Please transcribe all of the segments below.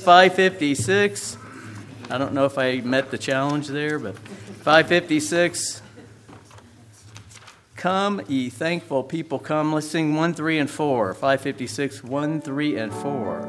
556. I don't know if I met the challenge there, but 556. Come, ye thankful people, come. Let's sing 1, 3, and 4. 556, 1, 3, and 4.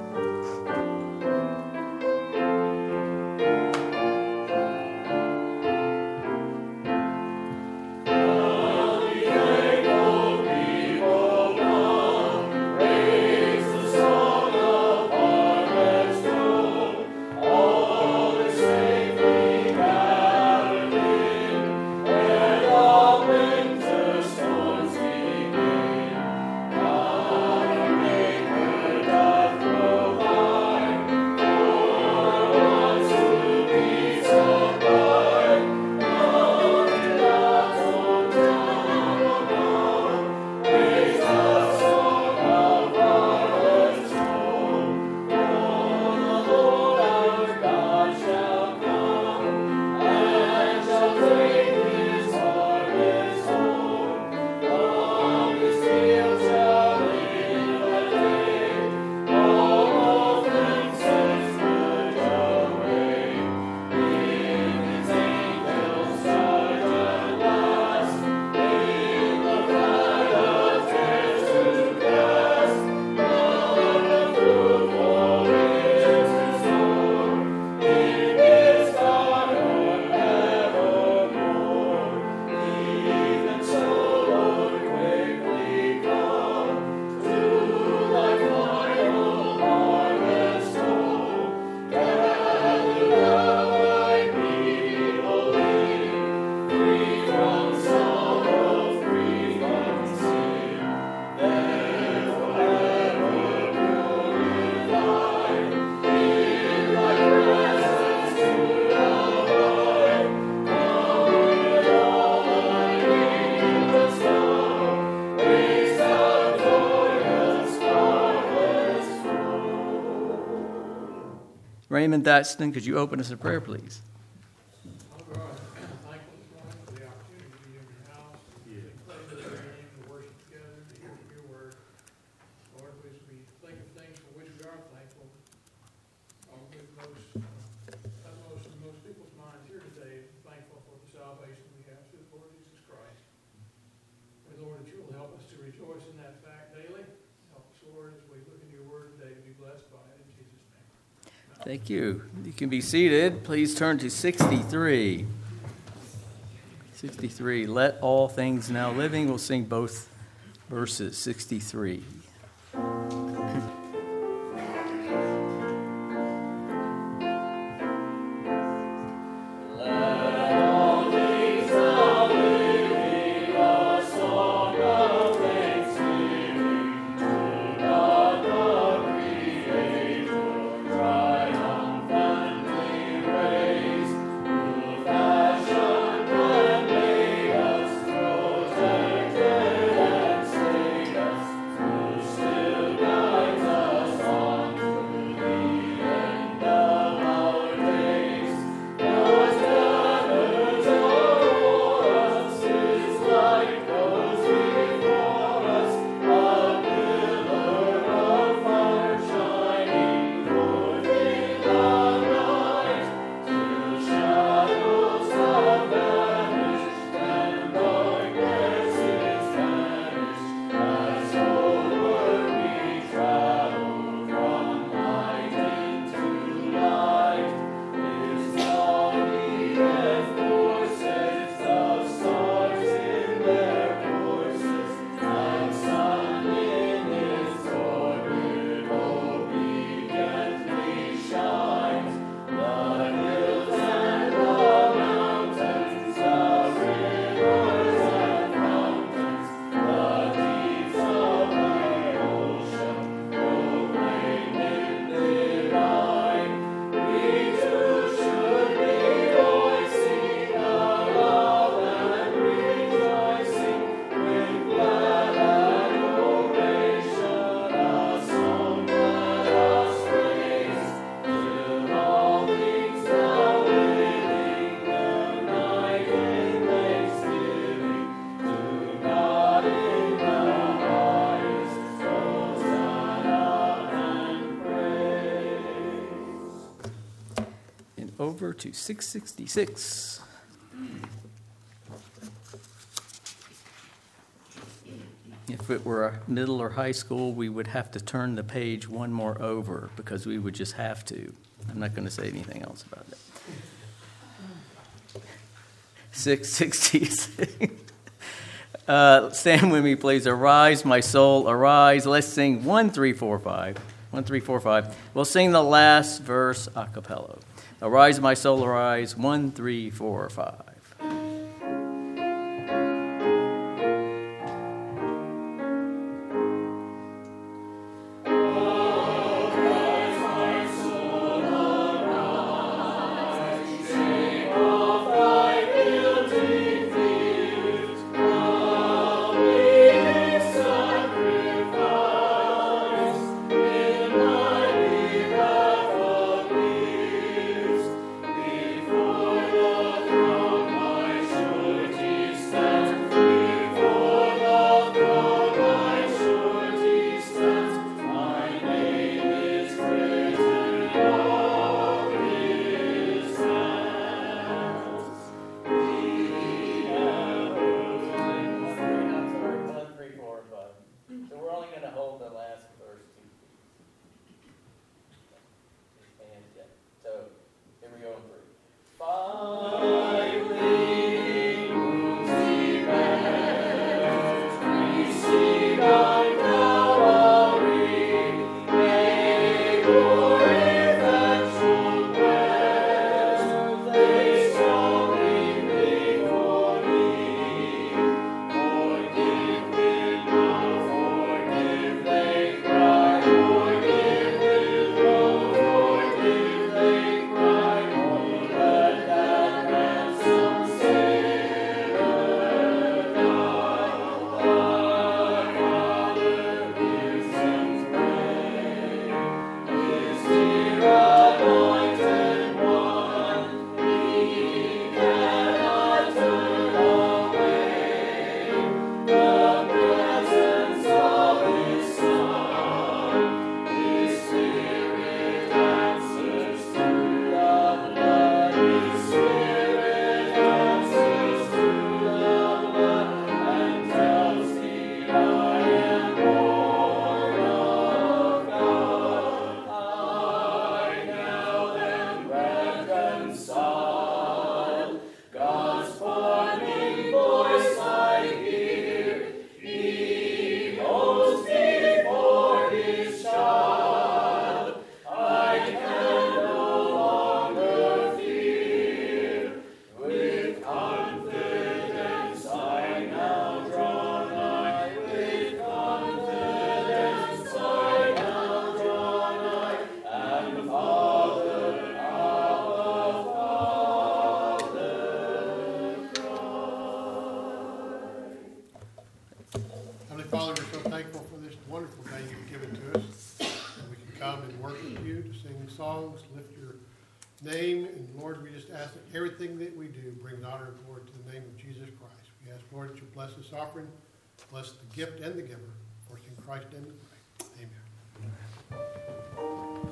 Raymond Thatston, could you open us in prayer, please? Thank you. You can be seated. Please turn to 63. 63. Let all things now living. We'll sing both verses. 63. over to 666. If it were a middle or high school, we would have to turn the page one more over because we would just have to. I'm not going to say anything else about that. 666. Stand with me, please. Arise, my soul, arise. Let's sing 1, 3, 4, 5. 1, 3, 4, 5. We'll sing the last verse a cappella. Arise, my soul, arise. 1, 3, 4, 5. Name, and Lord, we just ask that everything that we do brings honor and glory to the name of Jesus Christ. We ask, Lord, that you bless this offering, bless the gift and the giver. For in Christ's name we pray. Amen.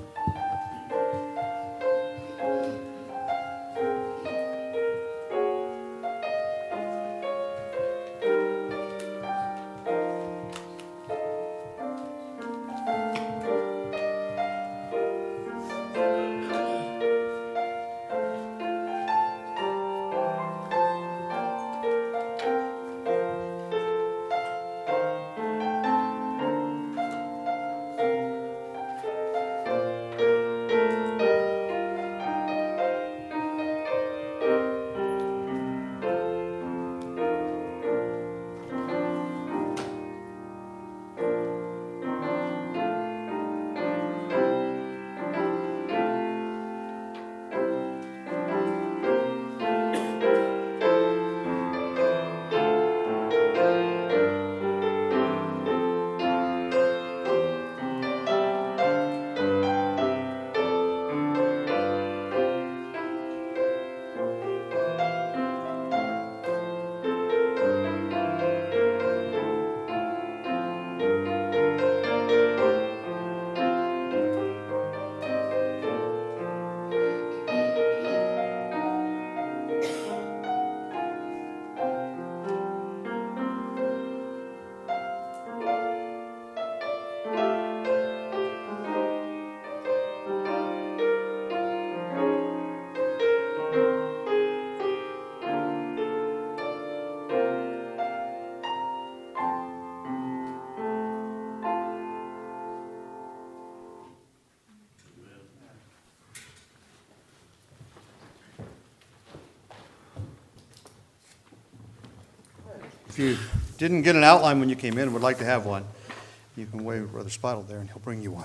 If you didn't get an outline when you came in and would like to have one, you can wave at Brother Spottle there and he'll bring you one.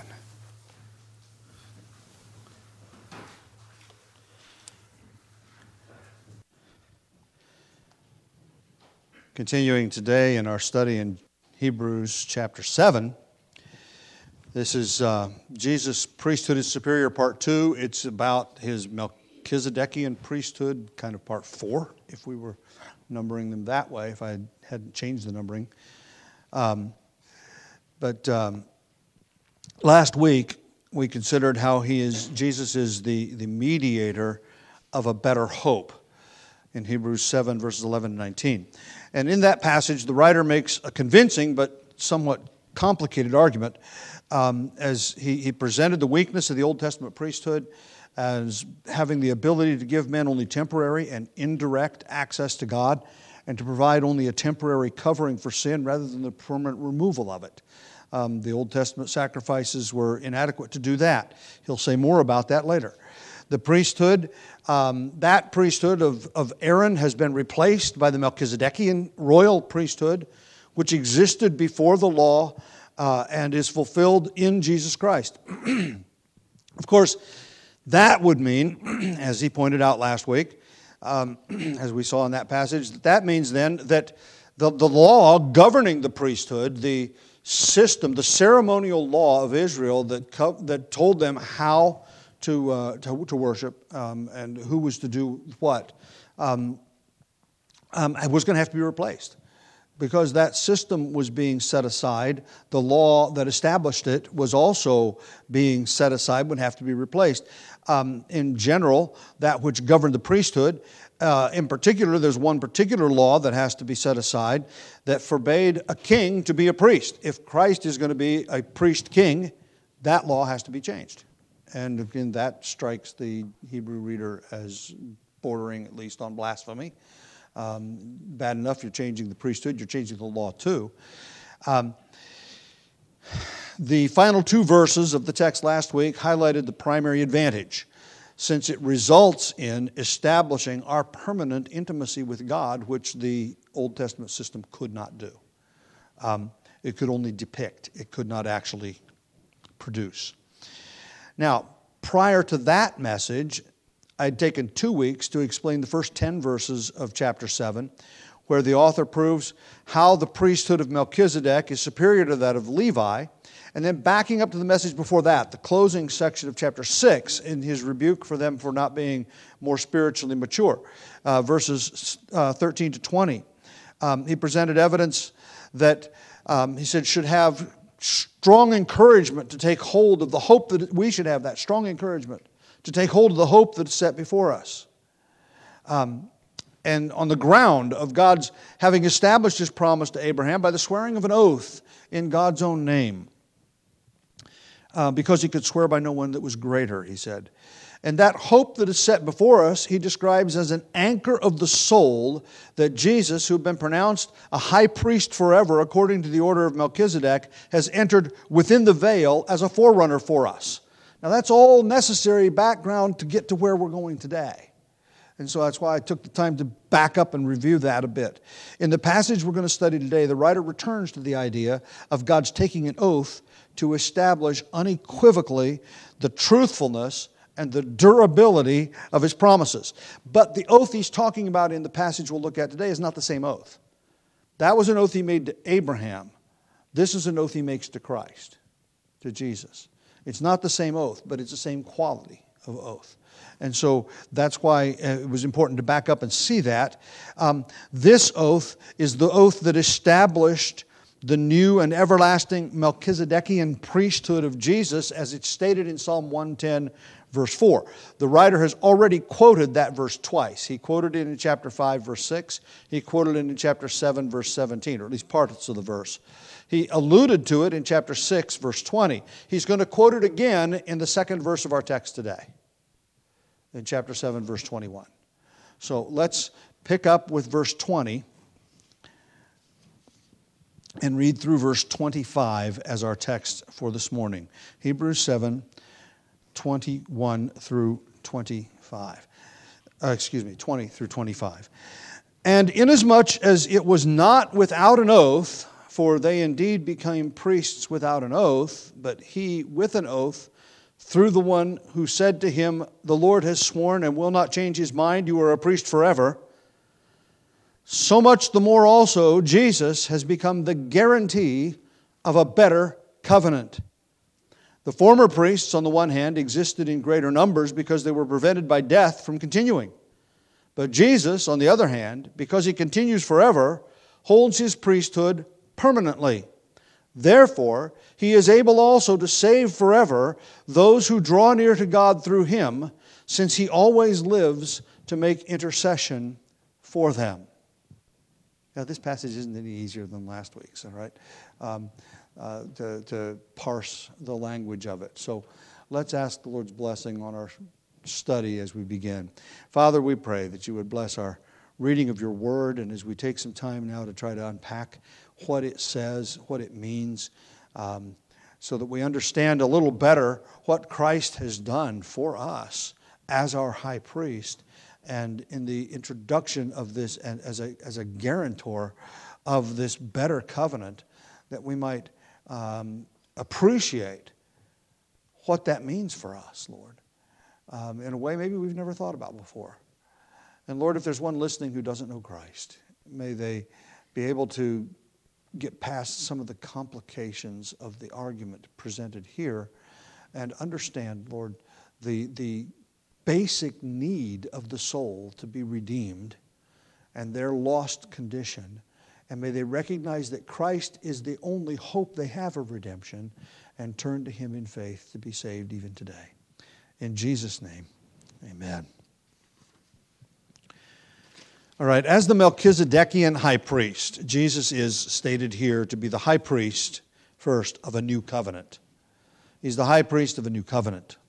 Continuing today in our study in Hebrews chapter 7. This is Jesus' priesthood is superior, part 2. It's about his Melchizedekian priesthood, kind of part 4, if we were numbering them that way, if I hadn't changed the numbering. But last week we considered how Jesus is the mediator of a better hope in Hebrews 7, verses 11 and 19. And in that passage, the writer makes a convincing but somewhat complicated argument as he presented the weakness of the Old Testament priesthood as having the ability to give men only temporary and indirect access to God and to provide only a temporary covering for sin rather than the permanent removal of it. The Old Testament sacrifices were inadequate to do that. He'll say more about that later. The priesthood, that priesthood of Aaron has been replaced by the Melchizedekian royal priesthood, which existed before the law and is fulfilled in Jesus Christ. Of course, that would mean, as he pointed out last week, as we saw in that passage, that means then that the law governing the priesthood, the system, the ceremonial law of Israel that told them how to worship and who was to do what, was going to have to be replaced. Because that system was being set aside, the law that established it was also being set aside, would have to be replaced. In general, that which governed the priesthood, in particular, there's one particular law that has to be set aside that forbade a king to be a priest. If Christ is going to be a priest-king, that law has to be changed. And again, that strikes the Hebrew reader as bordering at least on blasphemy. Bad enough you're changing the priesthood, you're changing the law too. The final 2 verses of the text last week highlighted the primary advantage, since it results in establishing our permanent intimacy with God, which the Old Testament system could not do. It could only depict, it could not actually produce. Now, prior to that message, I'd taken 2 weeks to explain the first 10 verses of chapter 7, where the author proves how the priesthood of Melchizedek is superior to that of Levi, and then backing up to the message before that, the closing section of chapter 6, in his rebuke for them for not being more spiritually mature, verses 13 to 20. He presented evidence that he said should have strong encouragement to take hold of the hope that we should have, that strong encouragement to take hold of the hope that is set before us. And on the ground of God's having established his promise to Abraham by the swearing of an oath in God's own name. Because he could swear by no one that was greater, he said. And that hope that is set before us, he describes as an anchor of the soul that Jesus, who had been pronounced a high priest forever according to the order of Melchizedek, has entered within the veil as a forerunner for us. Now that's all necessary background to get to where we're going today. And so that's why I took the time to back up and review that a bit. In the passage we're going to study today, the writer returns to the idea of God's taking an oath to establish unequivocally the truthfulness and the durability of his promises. But the oath he's talking about in the passage we'll look at today is not the same oath. That was an oath he made to Abraham. This is an oath he makes to Christ, to Jesus. It's not the same oath, but it's the same quality of oath. And so that's why it was important to back up and see that. This oath is the oath that established the new and everlasting Melchizedekian priesthood of Jesus, as it's stated in Psalm 110, verse 4. The writer has already quoted that verse twice. He quoted it in chapter 5, verse 6. He quoted it in chapter 7, verse 17, or at least parts of the verse. He alluded to it in chapter 6, verse 20. He's going to quote it again in the second verse of our text today, in chapter 7, verse 21. So let's pick up with verse 20 and read through verse 25 as our text for this morning. Hebrews 7, 21 through 25. 20 through 25. And inasmuch as it was not without an oath, for they indeed became priests without an oath, but he with an oath, through the one who said to him, the Lord has sworn and will not change his mind, you are a priest forever. So much the more also Jesus has become the guarantee of a better covenant. The former priests, on the one hand, existed in greater numbers because they were prevented by death from continuing. But Jesus, on the other hand, because he continues forever, holds his priesthood permanently. Therefore, he is able also to save forever those who draw near to God through him, since he always lives to make intercession for them. Now, this passage isn't any easier than last week's, all right, to parse the language of it. So let's ask the Lord's blessing on our study as we begin. Father, we pray that you would bless our reading of your word, and as we take some time now to try to unpack what it says, what it means, so that we understand a little better what Christ has done for us as our high priest, and in the introduction of this and as a guarantor of this better covenant, that we might appreciate what that means for us, Lord, in a way maybe we've never thought about before. And Lord, if there's one listening who doesn't know Christ, may they be able to get past some of the complications of the argument presented here and understand, Lord, the basic need of the soul to be redeemed and their lost condition. And may they recognize that Christ is the only hope they have of redemption and turn to him in faith to be saved even today. In Jesus' name, amen. All right, as the Melchizedekian high priest, Jesus is stated here to be the high priest, first, of a new covenant. He's the high priest of a new covenant.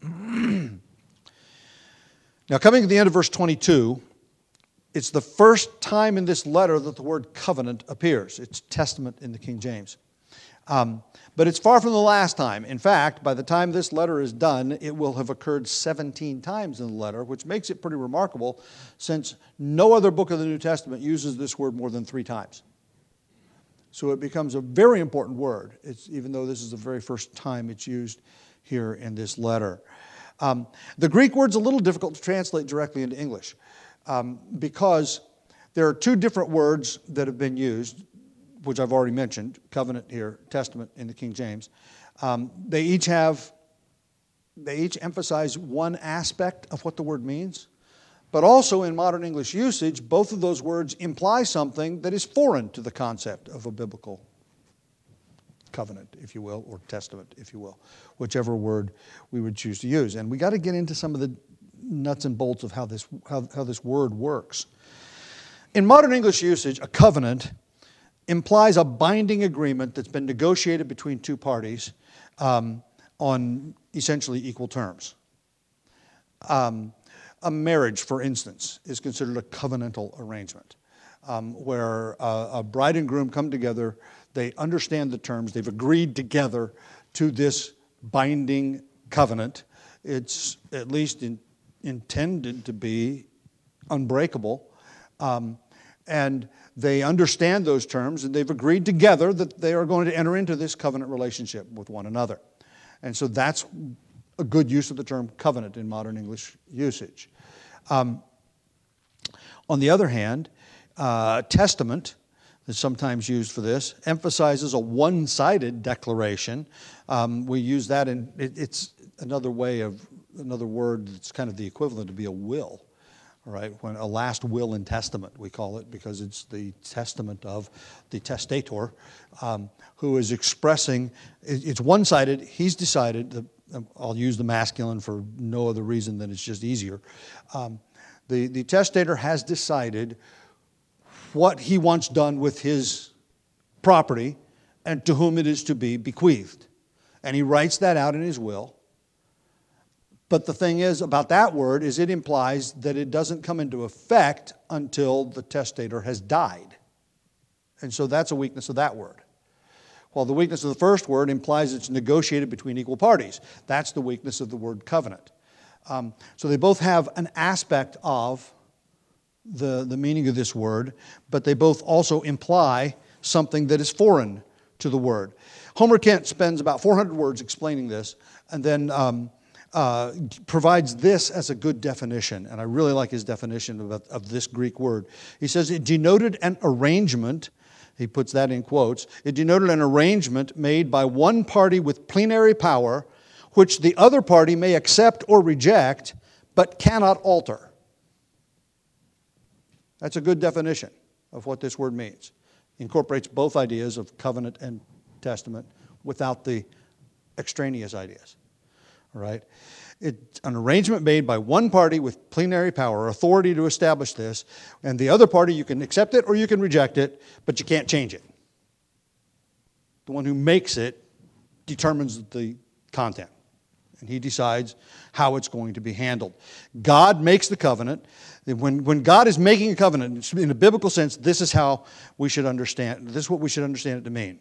Now, coming to the end of verse 22, it's the first time in this letter that the word covenant appears. It's testament in the King James. But it's far from the last time. In fact, by the time this letter is done, it will have occurred 17 times in the letter, which makes it pretty remarkable, since no other book of the New Testament uses this word more than 3 times. So it becomes a very important word, even though this is the very first time it's used here in this letter. The Greek word's a little difficult to translate directly into English, because there are 2 different words that have been used, which I've already mentioned, covenant here, testament in the King James. They each emphasize one aspect of what the word means, but also in modern English usage, both of those words imply something that is foreign to the concept of a biblical covenant, if you will, or testament, if you will, whichever word we would choose to use. And we got to get into some of the nuts and bolts of how this word works. In modern English usage, a covenant implies a binding agreement that's been negotiated between 2 parties on essentially equal terms. A marriage, for instance, is considered a covenantal arrangement, where a bride and groom come together, they understand the terms, they've agreed together to this binding covenant. It's at least intended to be unbreakable, and they understand those terms, and they've agreed together that they are going to enter into this covenant relationship with one another. And so that's a good use of the term covenant in modern English usage. On the other hand, testament, is sometimes used for this, emphasizes a one-sided declaration. We use that in, it's another word that's kind of the equivalent to be a will. Right, when a last will and testament, we call it, because it's the testament of the testator, who is expressing, it's one-sided, he's decided, I'll use the masculine for no other reason than it's just easier. The testator has decided what he wants done with his property and to whom it is to be bequeathed. And he writes that out in his will. But the thing is about that word is it implies that it doesn't come into effect until the testator has died. And so that's a weakness of that word. While the weakness of the first word implies it's negotiated between equal parties. That's the weakness of the word covenant. So they both have an aspect of the meaning of this word, but they both also imply something that is foreign to the word. Homer Kent spends about 400 words explaining this, and then provides this as a good definition, and I really like his definition of this Greek word. He says it denoted an arrangement, he puts that in quotes, it denoted an arrangement made by one party with plenary power, which the other party may accept or reject, but cannot alter. That's a good definition of what this word means. Incorporates both ideas of covenant and testament without the extraneous ideas. All right? It's an arrangement made by one party with plenary power, authority to establish this, and the other party, you can accept it or you can reject it, but you can't change it. The one who makes it determines the content, and he decides how it's going to be handled. God makes the covenant. When God is making a covenant, in a biblical sense, this is how we should understand. This is what we should understand it to mean.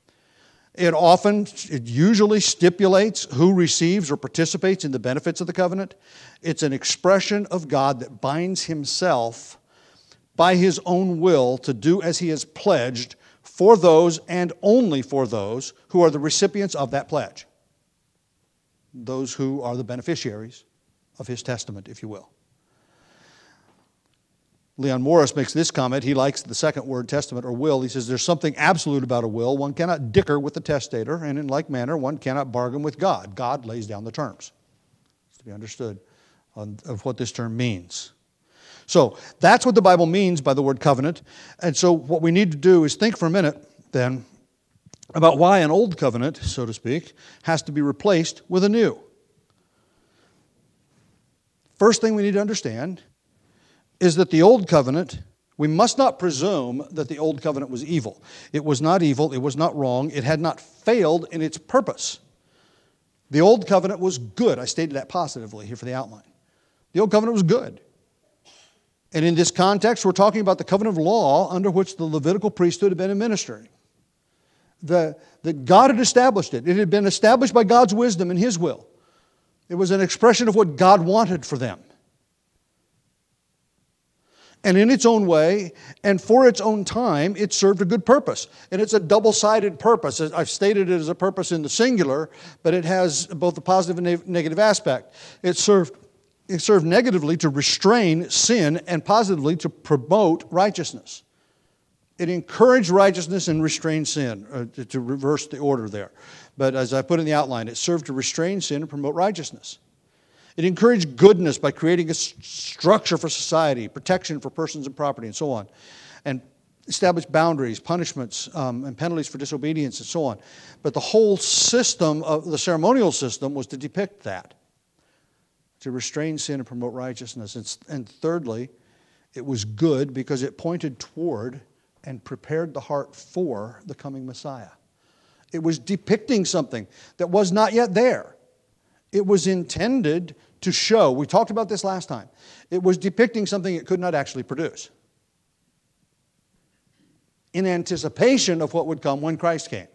It usually stipulates who receives or participates in the benefits of the covenant. It's an expression of God that binds himself by his own will to do as he has pledged for those and only for those who are the recipients of that pledge. Those who are the beneficiaries of his testament, if you will. Leon Morris makes this comment. He likes the second word, testament or will. He says there's something absolute about a will. One cannot dicker with the testator, and in like manner, one cannot bargain with God. God lays down the terms. It's to be understood of what this term means. So that's what the Bible means by the word covenant. And so what we need to do is think for a minute then about why an old covenant, so to speak, has to be replaced with a new. First thing we need to understand is that the old covenant, we must not presume that the old covenant was evil. It was not evil, it was not wrong, it had not failed in its purpose. The old covenant was good. I stated that positively here for the outline. The old covenant was good. And in this context, we're talking about the covenant of law under which the Levitical priesthood had been administering. That God had established it. It had been established by God's wisdom and his will. It was an expression of what God wanted for them. And in its own way, and for its own time, it served a good purpose. And it's a double-sided purpose. I've stated it as a purpose in the singular, but it has both a positive and negative aspect. It served negatively to restrain sin and positively to promote righteousness. It encouraged righteousness and restrained sin, to reverse the order there. But as I put in the outline, it served to restrain sin and promote righteousness. It encouraged goodness by creating a structure for society, protection for persons and property, and so on. And established boundaries, punishments, and penalties for disobedience, and so on. But the whole system of the ceremonial system was to depict that, to restrain sin and promote righteousness. And thirdly, it was good because it pointed toward and prepared the heart for the coming Messiah. It was depicting something that was not yet there. It was intended to show, we talked about this last time, it was depicting something it could not actually produce. In anticipation of what would come when Christ came.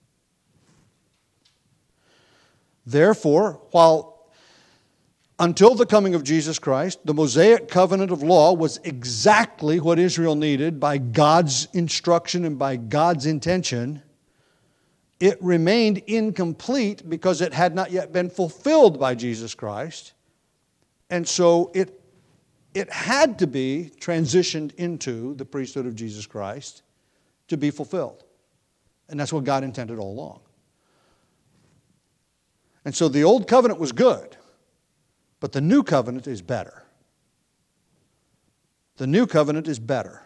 Therefore, while until the coming of Jesus Christ, the Mosaic covenant of law was exactly what Israel needed by God's instruction and by God's intention, it remained incomplete because it had not yet been fulfilled by Jesus Christ. And so it had to be transitioned into the priesthood of Jesus Christ to be fulfilled. And that's what God intended all along. And so the old covenant was good, but the new covenant is better. The new covenant is better.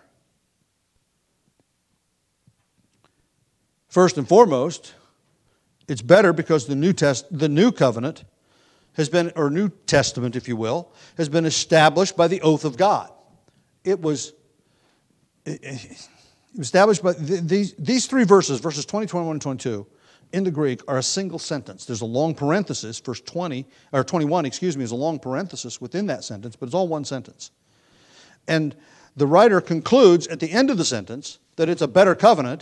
First and foremost, it's better because the new covenant has been, or New Testament, if you will, has been established by the oath of God. It was established by these three verses 20, 21, and 22, in the Greek are a single sentence. There's a long parenthesis, verse 21, is a long parenthesis within that sentence, but it's all one sentence. And the writer concludes at the end of the sentence that it's a better covenant.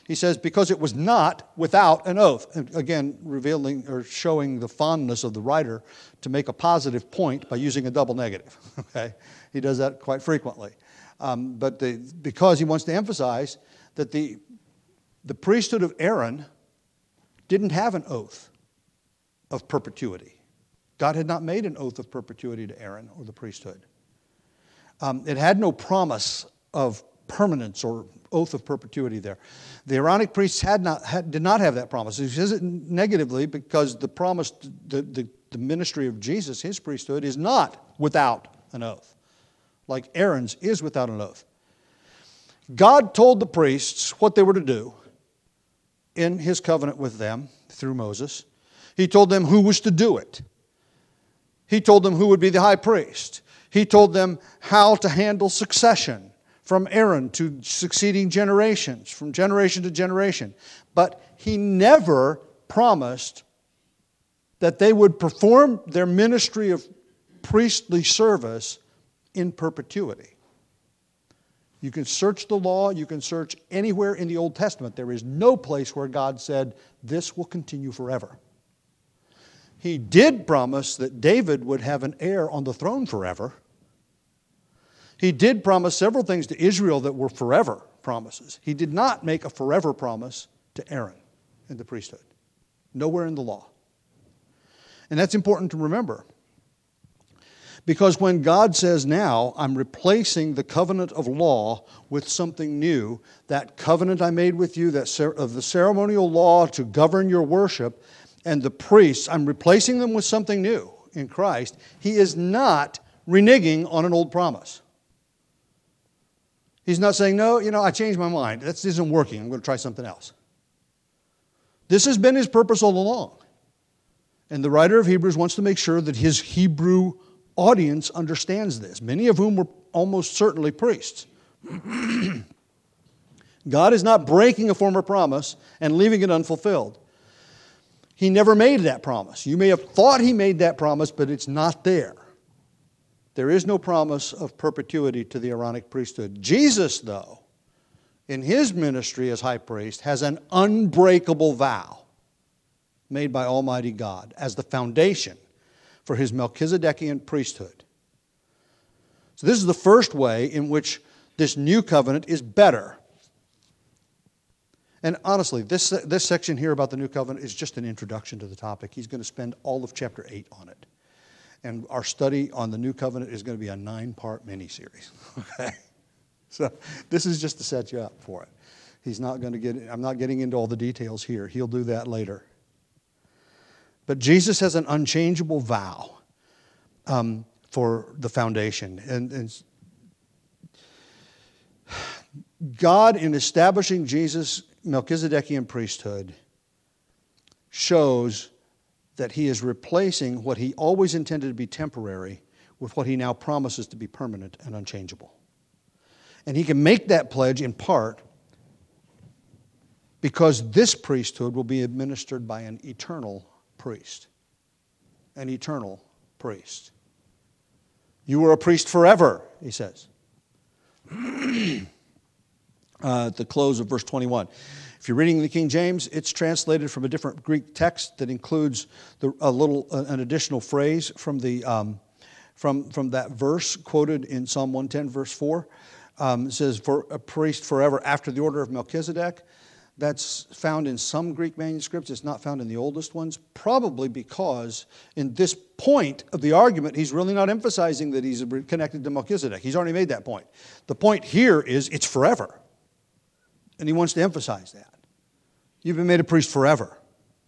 He says, because it was not without an oath. And again, revealing or showing the fondness of the writer to make a positive point by using a double negative. Okay, he does that quite frequently. Because he wants to emphasize that the priesthood of Aaron didn't have an oath of perpetuity. God had not made an oath of perpetuity to Aaron or the priesthood. It had no promise of permanence or oath of perpetuity there. The Aaronic priests did not have that promise. He says it negatively because the promise, the ministry of Jesus, his priesthood, is not without an oath, like Aaron's is without an oath. God told the priests what they were to do in his covenant with them through Moses. He told them who was to do it. He told them who would be the high priest. He told them how to handle succession from Aaron to succeeding generations, from generation to generation. But he never promised that they would perform their ministry of priestly service in perpetuity. You can search the law, you can search anywhere in the Old Testament. There is no place where God said, this will continue forever. He did promise that David would have an heir on the throne forever. He did promise several things to Israel that were forever promises. He did not make a forever promise to Aaron in the priesthood. Nowhere in the law. And that's important to remember. Because when God says now, I'm replacing the covenant of law with something new, that covenant I made with you, of the ceremonial law to govern your worship, and the priests, I'm replacing them with something new in Christ. He is not reneging on an old promise. He's not saying, no, I changed my mind. That isn't working. I'm going to try something else. This has been his purpose all along. And the writer of Hebrews wants to make sure that his Hebrew audience understands this, many of whom were almost certainly priests. God is not breaking a former promise and leaving it unfulfilled. He never made that promise. You may have thought he made that promise, but it's not there. There is no promise of perpetuity to the Aaronic priesthood. Jesus, though, in his ministry as high priest, has an unbreakable vow made by Almighty God as the foundation for his Melchizedekian priesthood. So this is the first way in which this new covenant is better. And honestly, this section here about the new covenant is just an introduction to the topic. He's going to spend all of chapter 8 on it. And our study on the new covenant is going to be a 9-part mini-series. Okay? So this is just to set you up for it. I'm not getting into all the details here. He'll do that later. But Jesus has an unchangeable vow for the foundation. And God, in establishing Jesus' Melchizedekian priesthood, shows that he is replacing what he always intended to be temporary with what he now promises to be permanent and unchangeable. And he can make that pledge in part because this priesthood will be administered by an eternal priest. An eternal priest. You were a priest forever, he says. At the close of verse 21. If you're reading the King James, it's translated from a different Greek text that includes an additional phrase from from that verse quoted in Psalm 110, verse 4. It says, "For a priest forever after the order of Melchizedek." That's found in some Greek manuscripts. It's not found in the oldest ones, probably because in this point of the argument, he's really not emphasizing that he's connected to Melchizedek. He's already made that point. The point here is it's forever. And he wants to emphasize that. You've been made a priest forever.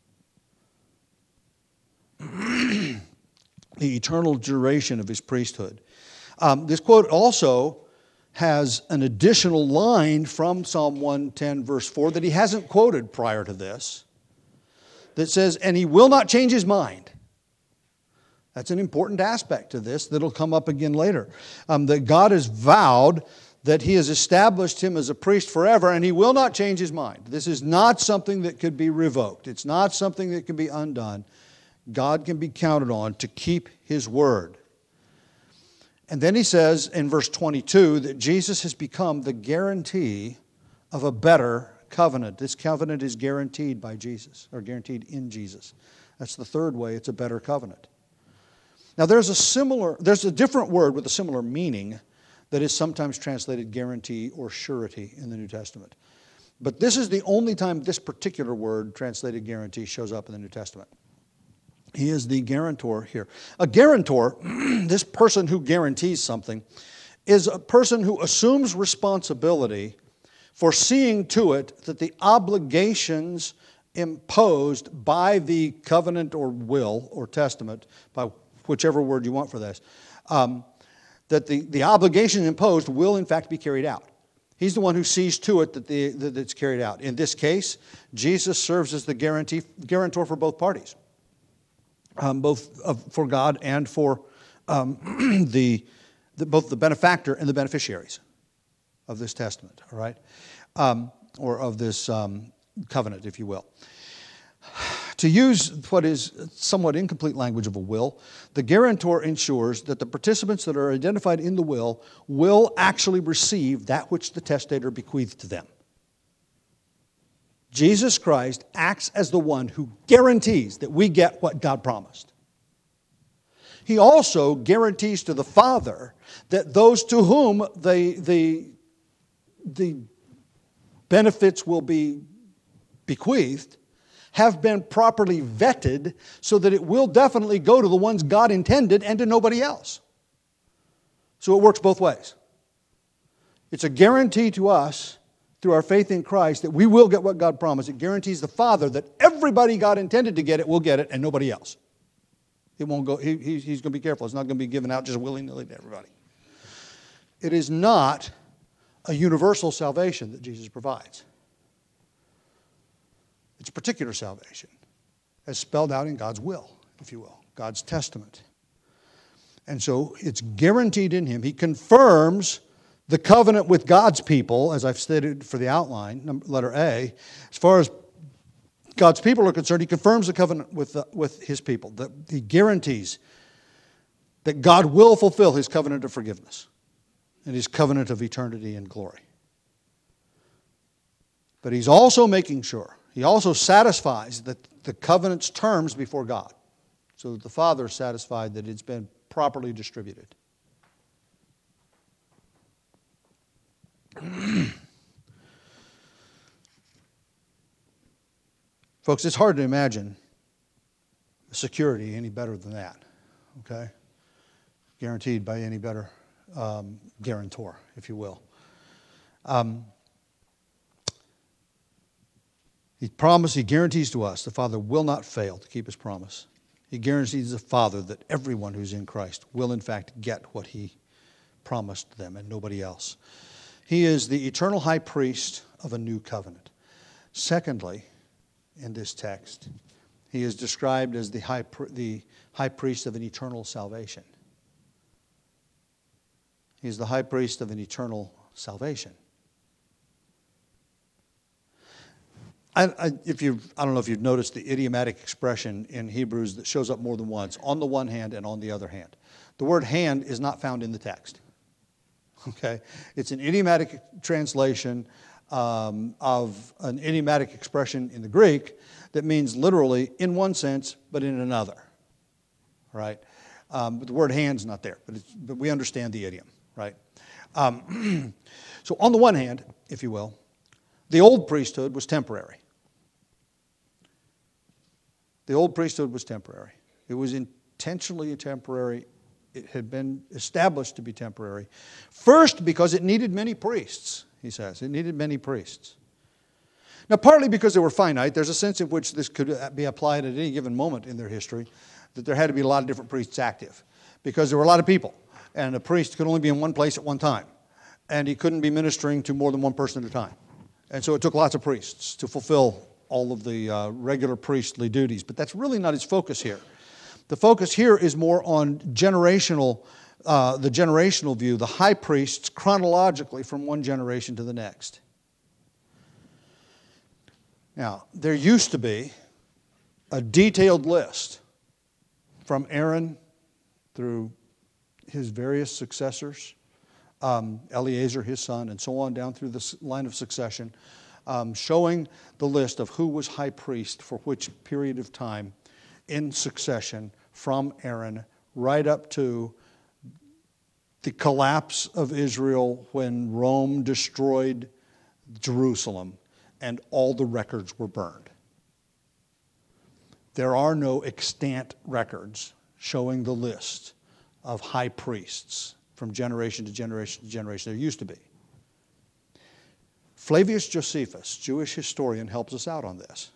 The eternal duration of his priesthood. This quote also has an additional line from Psalm 110, verse 4, that he hasn't quoted prior to this, that says, "And he will not change his mind." That's an important aspect to this that'll come up again later. That God has vowed that he has established him as a priest forever, and he will not change his mind. This is not something that could be revoked. It's not something that can be undone. God can be counted on to keep his word. And then he says in verse 22 that Jesus has become the guarantee of a better covenant. This covenant is guaranteed by Jesus, or guaranteed in Jesus. That's the third way it's a better covenant. Now there's a different word with a similar meaning that is sometimes translated guarantee or surety in the New Testament. But this is the only time this particular word, translated guarantee, shows up in the New Testament. He is the guarantor here. A guarantor, this person who guarantees something, is a person who assumes responsibility for seeing to it that the obligations imposed by the covenant or will or testament, by whichever word you want for this, that the obligation imposed will in fact be carried out. He's the one who sees to it that it's carried out. In this case, Jesus serves as the guarantor for both parties, both for God and for both the benefactor and the beneficiaries of this testament, all right? Or of this covenant, if you will. To use what is somewhat incomplete language of a will, the guarantor ensures that the participants that are identified in the will actually receive that which the testator bequeathed to them. Jesus Christ acts as the one who guarantees that we get what God promised. He also guarantees to the Father that those to whom the benefits will be bequeathed have been properly vetted so that it will definitely go to the ones God intended and to nobody else. So it works both ways. It's a guarantee to us through our faith in Christ that we will get what God promised. It guarantees the Father that everybody God intended to get it will get it and nobody else. It won't go. He's going to be careful. It's not going to be given out just willy-nilly to everybody. It is not a universal salvation that Jesus provides. It's particular salvation, as spelled out in God's will, if you will, God's testament. And so it's guaranteed in Him. He confirms the covenant with God's people, as I've stated for the outline, letter A. As far as God's people are concerned, He confirms the covenant with His people. He guarantees that God will fulfill His covenant of forgiveness and His covenant of eternity and glory. But He's also making sure, He also satisfies that the covenant's terms before God, so that the Father is satisfied that it's been properly distributed. Folks, it's hard to imagine security any better than that, okay? Guaranteed by any better guarantor, if you will. He guarantees to us the Father will not fail to keep His promise. He guarantees the Father that everyone who's in Christ will in fact get what He promised them and nobody else. He is the eternal high priest of a new covenant. Secondly, in this text, He is described as the high priest of an eternal salvation. He is the high priest of an eternal salvation. I don't know if you've noticed the idiomatic expression in Hebrews that shows up more than once, on the one hand and on the other hand. The word hand is not found in the text. Okay? It's an idiomatic translation of an idiomatic expression in the Greek that means literally in one sense, but in another. Right? But the word hand's not there, but we understand the idiom. Right? So on the one hand, if you will, the old priesthood was temporary. The old priesthood was temporary. It was intentionally temporary. It had been established to be temporary. First, because it needed many priests, he says. It needed many priests. Now, partly because they were finite, there's a sense in which this could be applied at any given moment in their history, that there had to be a lot of different priests active, because there were a lot of people, and a priest could only be in one place at one time, and he couldn't be ministering to more than one person at a time. And so it took lots of priests to fulfill all of the regular priestly duties. But that's really not his focus here. The focus here is more on the generational view, the high priests chronologically from one generation to the next. Now, there used to be a detailed list from Aaron through his various successors, Eleazar, his son, and so on down through the line of succession, showing the list of who was high priest for which period of time in succession from Aaron right up to the collapse of Israel when Rome destroyed Jerusalem and all the records were burned. There are no extant records showing the list of high priests from generation to generation to generation. There used to be. Flavius Josephus, Jewish historian, helps us out on this.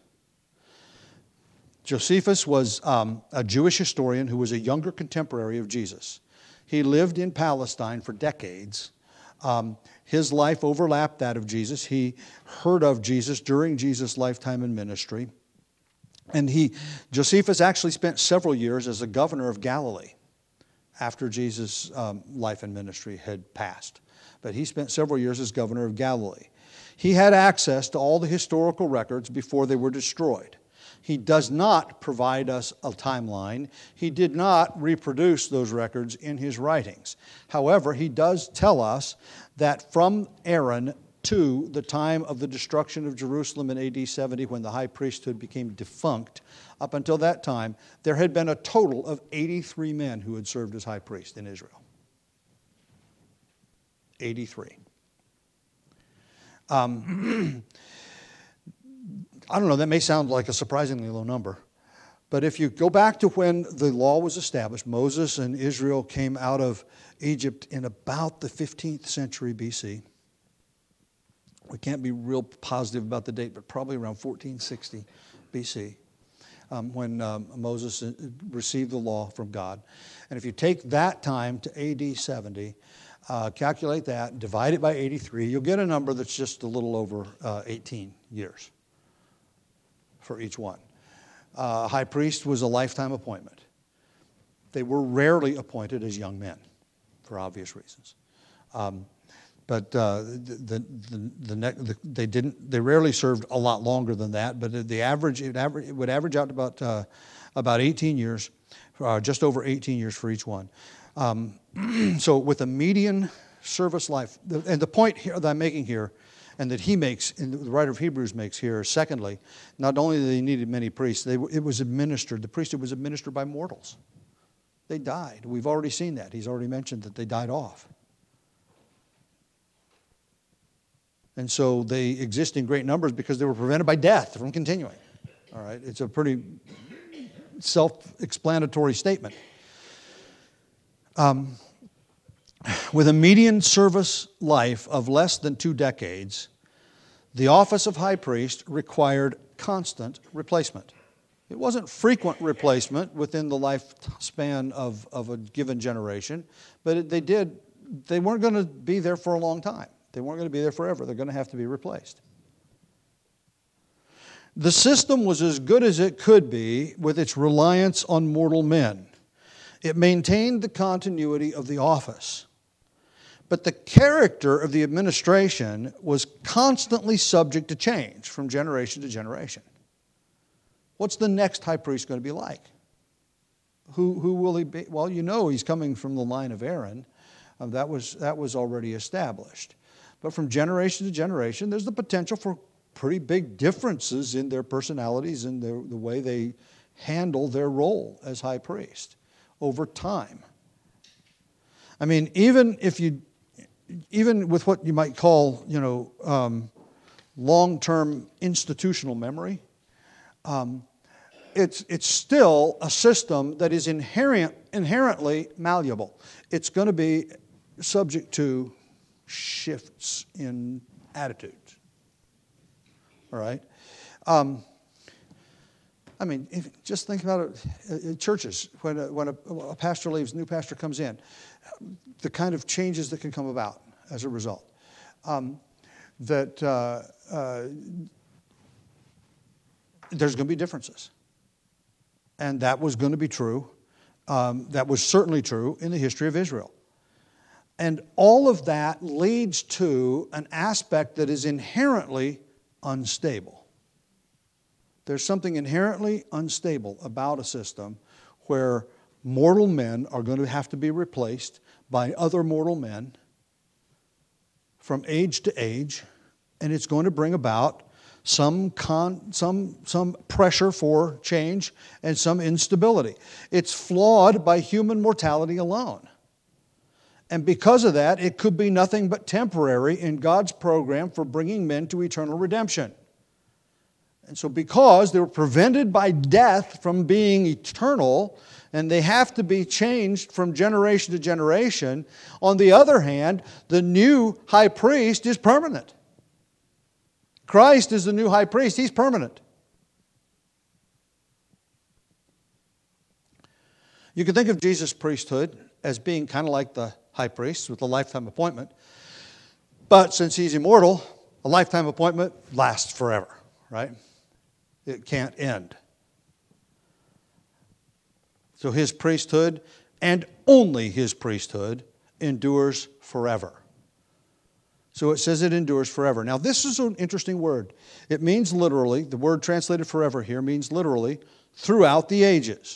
Josephus was a Jewish historian who was a younger contemporary of Jesus. He lived in Palestine for decades. His life overlapped that of Jesus. He heard of Jesus during Jesus' lifetime and ministry. And Josephus actually spent several years as a governor of Galilee after Jesus' life and ministry had passed. But he spent several years as governor of Galilee. He had access to all the historical records before they were destroyed. He does not provide us a timeline. He did not reproduce those records in his writings. However, he does tell us that from Aaron to the time of the destruction of Jerusalem in AD 70, when the high priesthood became defunct, up until that time, there had been a total of 83 men who had served as high priest in Israel. 83. I don't know, that may sound like a surprisingly low number. But if you go back to when the law was established, Moses and Israel came out of Egypt in about the 15th century BC. We can't be real positive about the date, but probably around 1460 BC, when Moses received the law from God. And if you take that time to AD 70, calculate that, divide it by 83, you'll get a number that's just a little over 18 years for each one. High priest was a lifetime appointment. They were rarely appointed as young men, for obvious reasons. But they rarely served a lot longer than that. But it would average out to about 18 years, just over 18 years for each one. So with a median service life, and the point here that I'm making here, and that he makes, and the writer of Hebrews makes here, secondly, not only did they needed many priests, the priesthood was administered by mortals. They died. We've already seen that. He's already mentioned that they died off. And so they exist in great numbers because they were prevented by death from continuing. All right, it's a pretty self-explanatory statement. With a median service life of less than 2 decades, the office of high priest required constant replacement. It wasn't frequent replacement within the lifespan of a given generation, but they weren't going to be there for a long time. They weren't going to be there forever. They're going to have to be replaced. The system was as good as it could be with its reliance on mortal men. It maintained the continuity of the office. But the character of the administration was constantly subject to change from generation to generation. What's the next high priest going to be like? Who will he be? Well, he's coming from the line of Aaron. That was already established. But from generation to generation, there's the potential for pretty big differences in their personalities and the way they handle their role as high priest over time. I mean, even with what you might call, long-term institutional memory, it's still a system that is inherently malleable. It's going to be subject to shifts in attitudes. All right? Just think about it in churches. When a pastor leaves, a new pastor comes in, the kind of changes that can come about as a result. There's going to be differences. And that was going to be true. That was certainly true in the history of Israel. And all of that leads to an aspect that is inherently unstable. There's something inherently unstable about a system where mortal men are going to have to be replaced by other mortal men from age to age and it's going to bring about some pressure for change and some instability. It's flawed by human mortality alone. And because of that, it could be nothing but temporary in God's program for bringing men to eternal redemption. And so because they were prevented by death from being eternal, and they have to be changed from generation to generation, on the other hand, the new high priest is permanent. Christ is the new high priest. He's permanent. You can think of Jesus' priesthood as being kind of like the high priest with a lifetime appointment. But since he's immortal, a lifetime appointment lasts forever, right? It can't end. So his priesthood, and only his priesthood, endures forever. So it says it endures forever. Now this is an interesting word. It means literally, the word translated forever here means literally throughout the ages,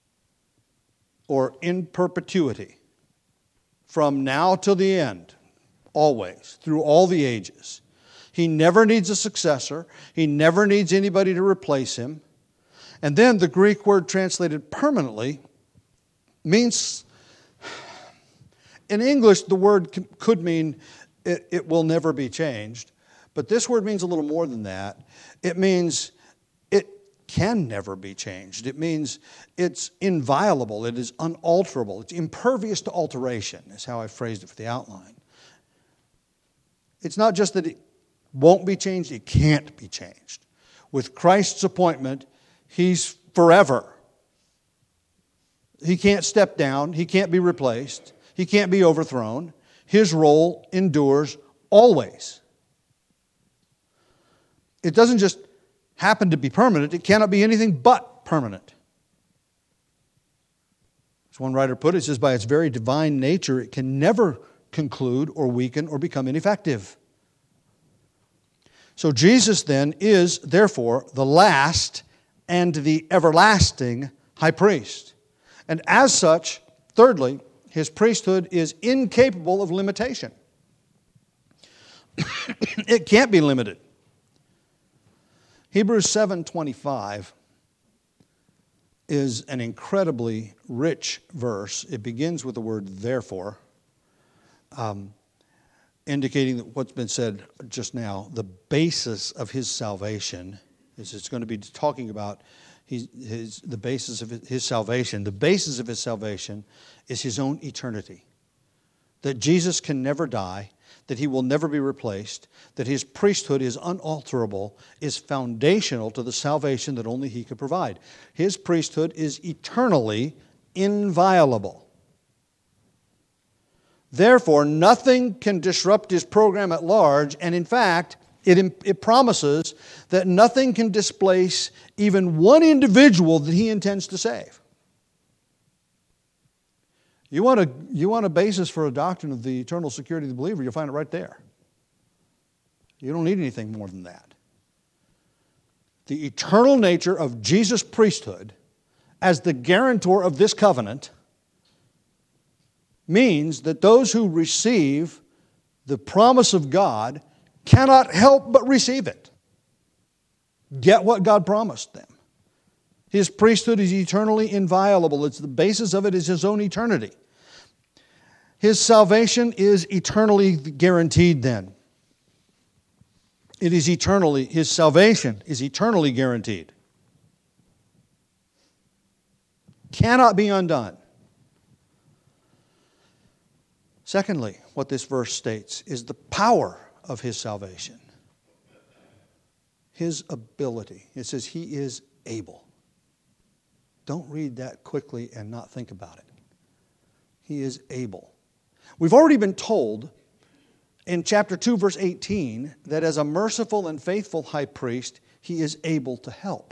or in perpetuity, from now till the end, always, through all the ages. He never needs a successor. He never needs anybody to replace him. And then the Greek word translated permanently means, in English the word could mean it will never be changed. But this word means a little more than that. It means it can never be changed. It means it's inviolable. It is unalterable. It's impervious to alteration, is how I phrased it for the outline. It's not just that it won't be changed, it can't be changed. With Christ's appointment, he's forever. He can't step down. He can't be replaced. He can't be overthrown. His role endures always. It doesn't just happen to be permanent. It cannot be anything but permanent. As one writer put it, he says, by its very divine nature, it can never conclude or weaken or become ineffective. So Jesus then is, therefore, the last and the everlasting high priest. And as such, thirdly, his priesthood is incapable of limitation. It can't be limited. Hebrews 7:25 is an incredibly rich verse. It begins with the word therefore, indicating that what's been said just now, the basis of his salvation, is it's going to be talking about the basis of his salvation. The basis of his salvation is his own eternity. That Jesus can never die, that he will never be replaced, that his priesthood is unalterable, is foundational to the salvation that only he could provide. His priesthood is eternally inviolable. Therefore, nothing can disrupt his program at large, and in fact, it promises that nothing can displace even one individual that he intends to save. You want a basis for a doctrine of the eternal security of the believer, you'll find it right there. You don't need anything more than that. The eternal nature of Jesus' priesthood as the guarantor of this covenant means that those who receive the promise of God cannot help but receive it. Get what God promised them. His priesthood is eternally inviolable. It's the basis of it is his own eternity. His salvation is eternally guaranteed then. His salvation is eternally guaranteed. Cannot be undone. Secondly, what this verse states is the power of his salvation. His ability. It says he is able. Don't read that quickly and not think about it. He is able. We've already been told in chapter 2, verse 18, that as a merciful and faithful high priest, he is able to help.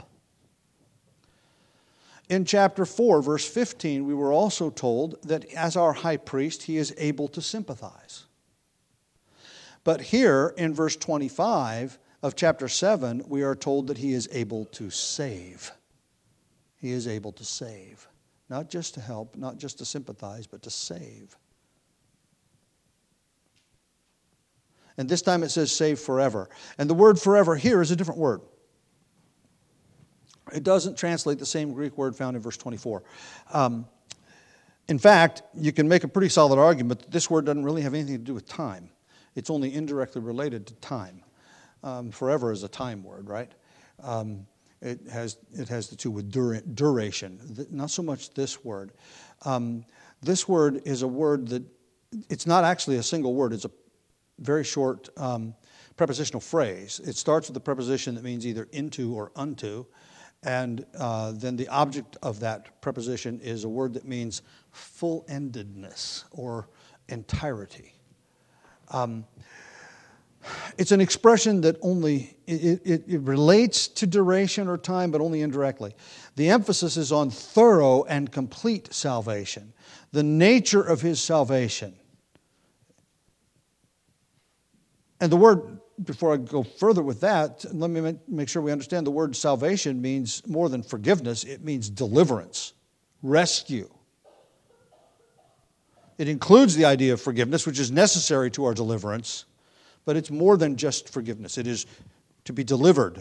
In chapter 4, verse 15, we were also told that as our high priest, he is able to sympathize. But here in verse 25 of chapter 7, we are told that he is able to save. He is able to save. Not just to help, not just to sympathize, but to save. And this time it says save forever. And the word forever here is a different word. It doesn't translate the same Greek word found in verse 24. In fact, you can make a pretty solid argument that this word doesn't really have anything to do with time. It's only indirectly related to time. Forever is a time word, right? It has to do with duration. Not so much this word. This word is a word that, it's not actually a single word. It's a very short prepositional phrase. It starts with a preposition that means either into or unto, and then the object of that preposition is a word that means full-endedness or entirety. It's an expression that only, it relates to duration or time, but only indirectly. The emphasis is on thorough and complete salvation, the nature of his salvation. And the word, before I go further with that, let me make sure we understand the word salvation means more than forgiveness. It means deliverance, rescue. It includes the idea of forgiveness, which is necessary to our deliverance, but it's more than just forgiveness. It is to be delivered.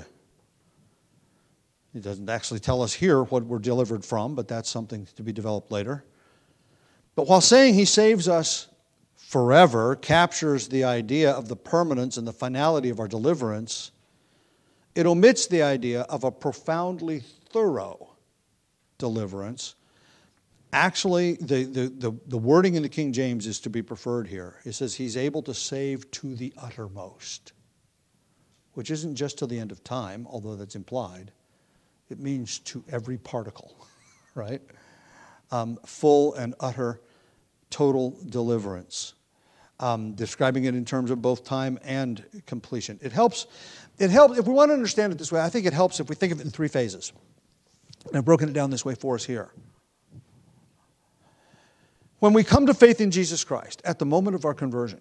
It doesn't actually tell us here what we're delivered from, but that's something to be developed later. But while saying he saves us forever captures the idea of the permanence and the finality of our deliverance, it omits the idea of a profoundly thorough deliverance. Actually, the wording in the King James is to be preferred here. It says he's able to save to the uttermost, which isn't just to the end of time, although that's implied. It means to every particle, right? Full and utter, total deliverance. Describing it in terms of both time and completion. It helps, if we want to understand it this way, I think it helps if we think of it in three phases. And I've broken it down this way for us here. When we come to faith in Jesus Christ, at the moment of our conversion,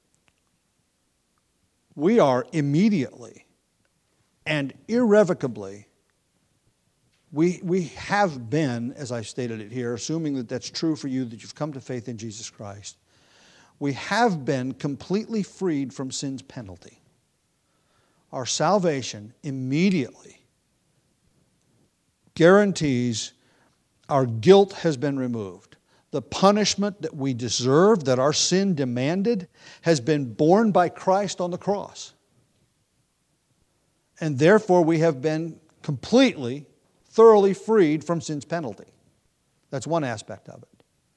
we are immediately and irrevocably, we have been, as I stated it here, assuming that that's true for you, that you've come to faith in Jesus Christ, we have been completely freed from sin's penalty. Our salvation immediately guarantees our guilt has been removed. The punishment that we deserve, that our sin demanded, has been borne by Christ on the cross. And therefore we have been completely, thoroughly freed from sin's penalty. That's one aspect of it.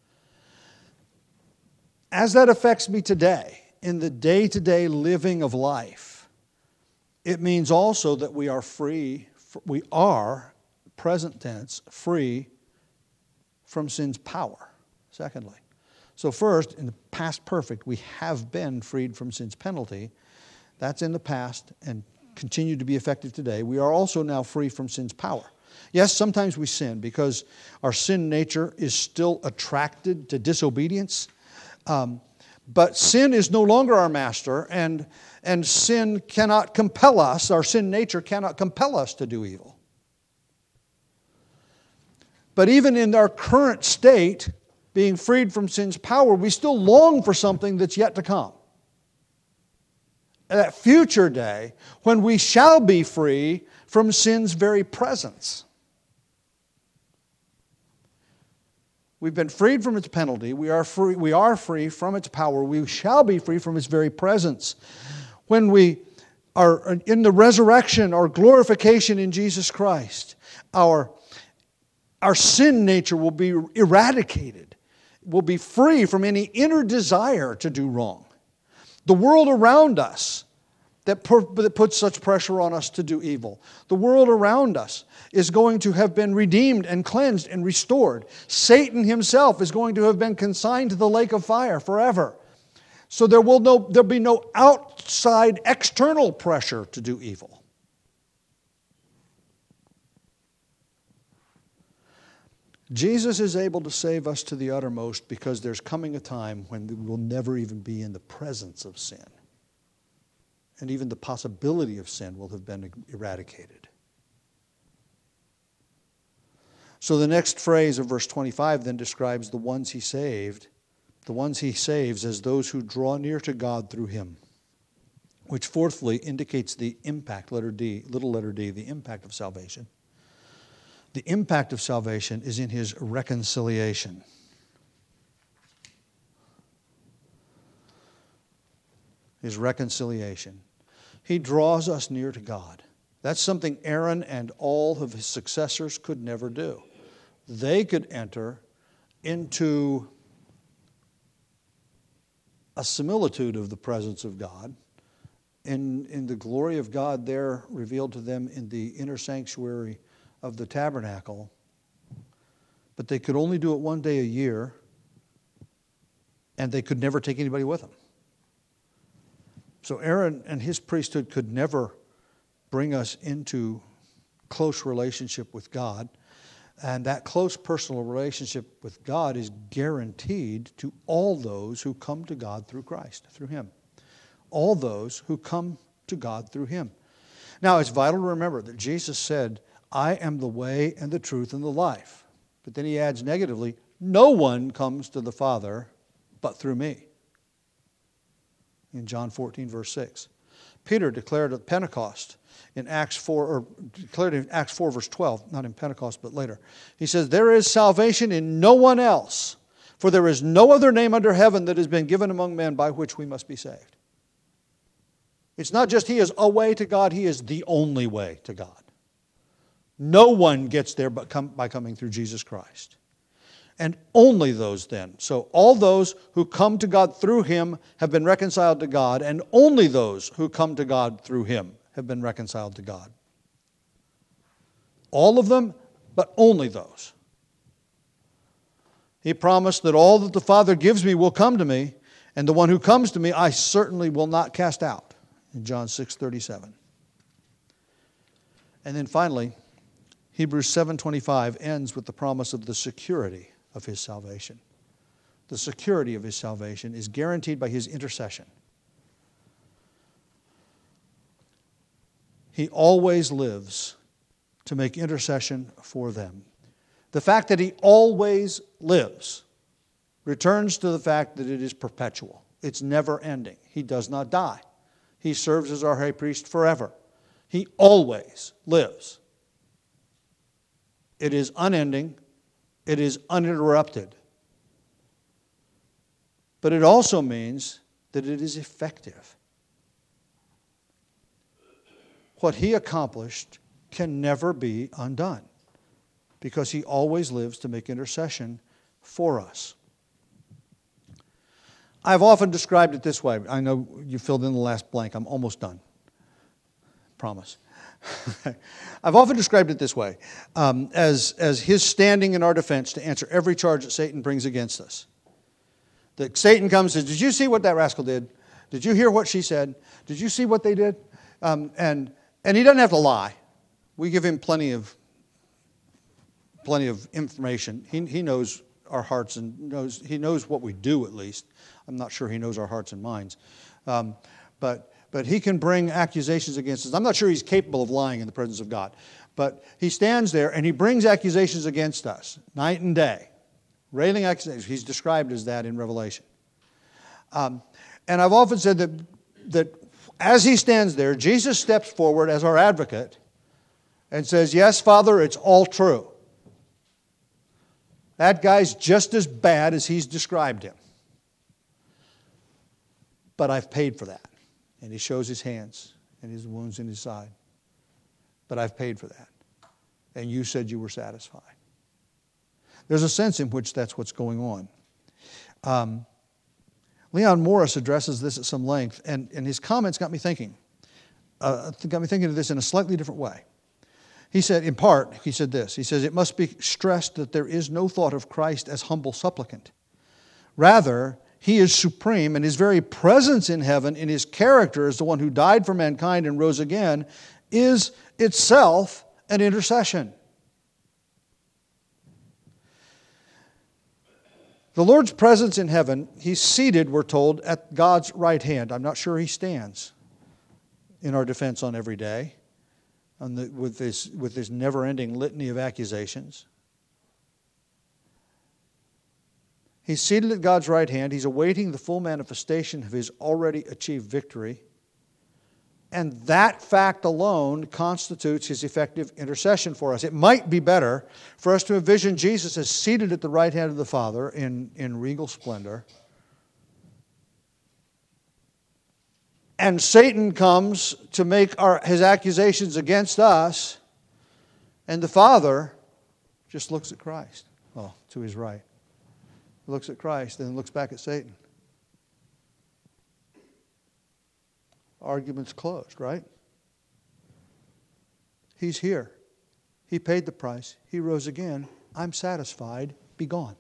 As that affects me today, in the day-to-day living of life, it means also that we are free, present tense, free from sin's power. Secondly. So first, in the past perfect, we have been freed from sin's penalty. That's in the past and continue to be effective today. We are also now free from sin's power. Yes, sometimes we sin because our sin nature is still attracted to disobedience. But sin is no longer our master, and sin cannot compel us, our sin nature cannot compel us to do evil. But even in our current state, being freed from sin's power, we still long for something that's yet to come. That future day when we shall be free from sin's very presence. We've been freed from its penalty. We are free from its power. We shall be free from its very presence. When we are in the resurrection or glorification in Jesus Christ, our sin nature will be eradicated. We'll be free from any inner desire to do wrong. The world around us that puts such pressure on us to do evil. The world around us is going to have been redeemed and cleansed and restored. Satan himself is going to have been consigned to the lake of fire forever. So there'll be no outside external pressure to do evil. Jesus is able to save us to the uttermost because there's coming a time when we will never even be in the presence of sin. And even the possibility of sin will have been eradicated. So the next phrase of verse 25 then describes the ones he saved, the ones he saves as those who draw near to God through him. which fourthly indicates the impact, letter D, little letter D, the impact of salvation. The impact of salvation is in his reconciliation. His reconciliation. He draws us near to God. That's something Aaron and all of his successors could never do. They could enter into a similitude of the presence of God in the glory of God there revealed to them in the inner sanctuary of the tabernacle. But they could only do it one day a year, and they could never take anybody with them. So Aaron and his priesthood could never bring us into close relationship with God. And that close personal relationship with God is guaranteed to all those who come to God through Christ, through him. All those who come to God through him. Now, it's vital to remember that Jesus said, I am the way and the truth and the life. But then he adds negatively, no one comes to the Father but through me. In John 14, verse 6. Peter declared at Pentecost in Acts 4, or declared in Acts 4, verse 12, not in Pentecost, but later. He says, there is salvation in no one else, for there is no other name under heaven that has been given among men by which we must be saved. It's not just he is a way to God, he is the only way to God. No one gets there but by coming through Jesus Christ. And only those then. So all those who come to God through him have been reconciled to God, and only those who come to God through him have been reconciled to God. All of them, but only those. He promised that all that the Father gives me will come to me, and the one who comes to me I certainly will not cast out. In John 6:37. And then finally, Hebrews 7:25 ends with the promise of the security of his salvation. The security of his salvation is guaranteed by his intercession. He always lives to make intercession for them. The fact that he always lives returns to the fact that it is perpetual. It's never ending. He does not die. He serves as our high priest forever. He always lives. It is unending. It is uninterrupted. But it also means that it is effective. What he accomplished can never be undone because he always lives to make intercession for us. I've often described it this way. I know you filled in the last blank. I'm almost done. Promise. I've often described it this way, as his standing in our defense to answer every charge that Satan brings against us. That Satan comes and says, did you see what that rascal did? Did you hear what she said? Did you see what they did? And he doesn't have to lie. We give him plenty of information. He knows our hearts and he knows what we do at least. I'm not sure he knows our hearts and minds. But he can bring accusations against us. I'm not sure he's capable of lying in the presence of God. But he stands there and he brings accusations against us night and day. Railing accusations. He's described as that in Revelation. And I've often said that as he stands there, Jesus steps forward as our advocate and says, yes, Father, it's all true. That guy's just as bad as he's described him. But I've paid for that. And he shows his hands and his wounds in his side. But I've paid for that. And you said you were satisfied. There's a sense in which that's what's going on. Leon Morris addresses this at some length, and his comments got me thinking. Got me thinking of this in a slightly different way. He said, in part, he said this. He says, it must be stressed that there is no thought of Christ as humble supplicant. Rather, he is supreme, and his very presence in heaven, in his character as the one who died for mankind and rose again, is itself an intercession. The Lord's presence in heaven, he's seated, we're told, at God's right hand. I'm not sure he stands in our defense on every day with this never-ending litany of accusations. He's seated at God's right hand. He's awaiting the full manifestation of his already achieved victory. And that fact alone constitutes his effective intercession for us. It might be better for us to envision Jesus as seated at the right hand of the Father in regal splendor. And Satan comes to make his accusations against us, and the Father just looks at Christ. Well, to his right. Looks at Christ, then looks back at Satan. Argument's closed, right? He's here. He paid the price. He rose again. I'm satisfied. Be gone.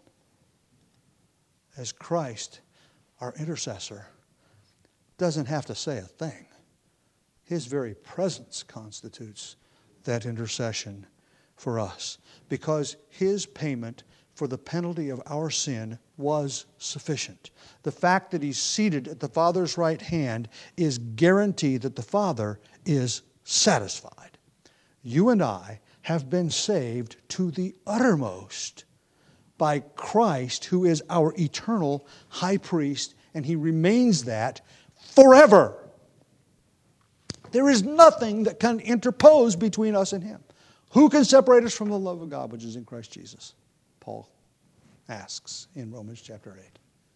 As Christ, our intercessor, doesn't have to say a thing. His very presence constitutes that intercession for us, because his payment for the penalty of our sin was sufficient. The fact that he's seated at the Father's right hand is guarantee that the Father is satisfied. You and I have been saved to the uttermost by Christ, who is our eternal high priest, and he remains that forever. There is nothing that can interpose between us and him. Who can separate us from the love of God which is in Christ Jesus? Paul asks in Romans chapter 8.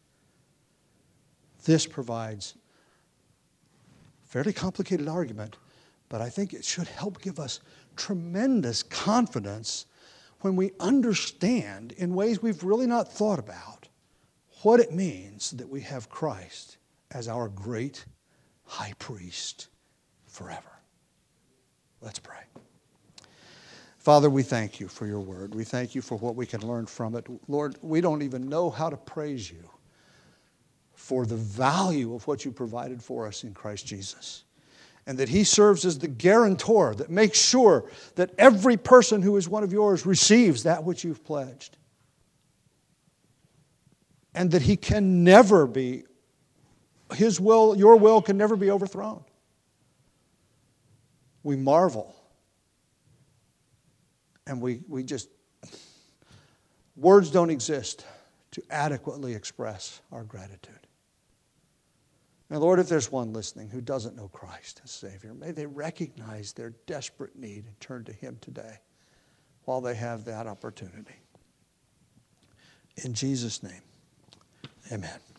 This provides a fairly complicated argument, but I think it should help give us tremendous confidence when we understand in ways we've really not thought about what it means that we have Christ as our great high priest forever. Let's pray. Father, we thank you for your word. We thank you for what we can learn from it. Lord, we don't even know how to praise you for the value of what you provided for us in Christ Jesus. And that he serves as the guarantor that makes sure that every person who is one of yours receives that which you've pledged. And that he can never be, his will, your will can never be overthrown. We marvel. And we just, words don't exist to adequately express our gratitude. And Lord, if there's one listening who doesn't know Christ as Savior, may they recognize their desperate need and turn to him today while they have that opportunity. In Jesus' name, amen.